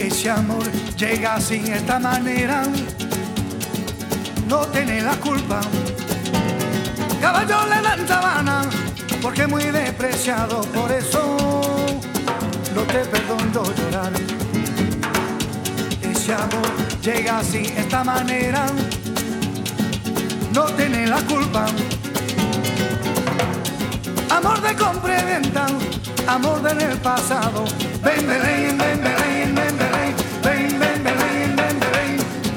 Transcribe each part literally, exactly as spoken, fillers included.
Ese amor llega sin esta manera, no tiene la culpa. Caballo le dan sabana, porque es muy despreciado, por eso no te perdono llorar. Ese amor llega sin esta manera, no tiene la culpa. Amor de compra y venta, amor del pasado. Ven, Belén, ven, Belén, ven, Belén, ven, ven, Belén, ven, Belén.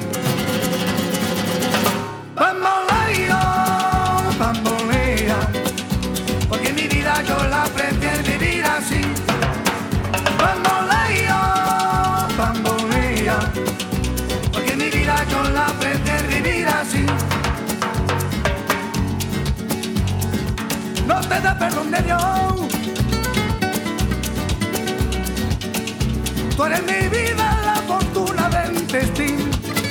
Bamboleo, bambolea, porque mi vida yo la prefiero vivir así. Bamboleo, bambolea, porque mi vida yo la prefiero vivir así. No te da perdón de Dios. Tú eres mi vida, la fortuna del destino.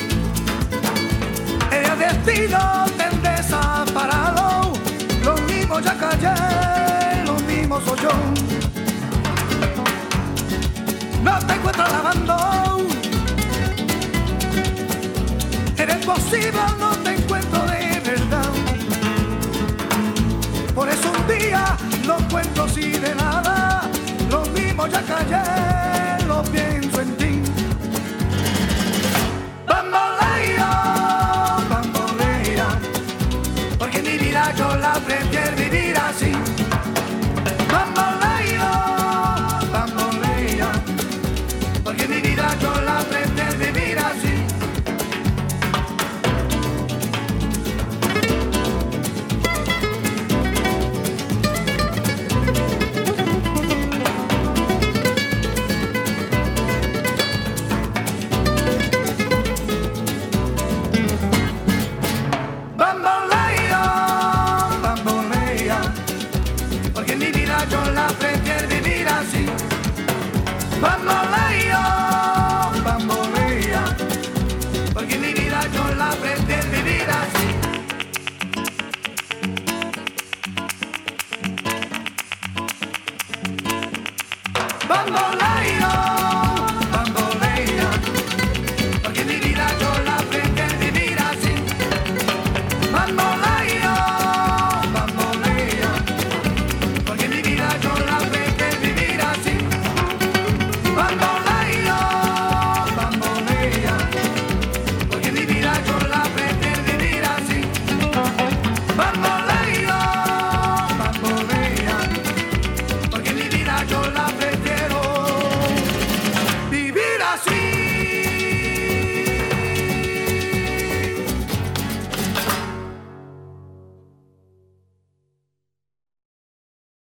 El destino te desaparado. Lo mismo ya callé, lo mismo soy yo. No te encuentro lavando. Eres posible, no te encuentro de verdad. Por eso un día no cuento así de nada. Lo mismo ya callé.